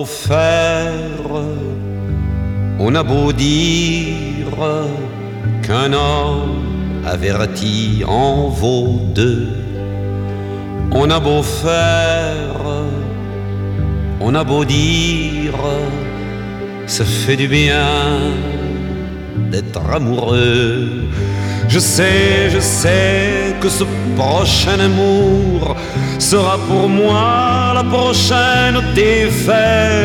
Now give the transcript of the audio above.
Faire, on a beau dire qu'un homme averti en vaut deux. On a beau faire, on a beau dire, ça fait du bien d'être amoureux. Je sais que ce prochain amour sera pour moi la prochaine défaite.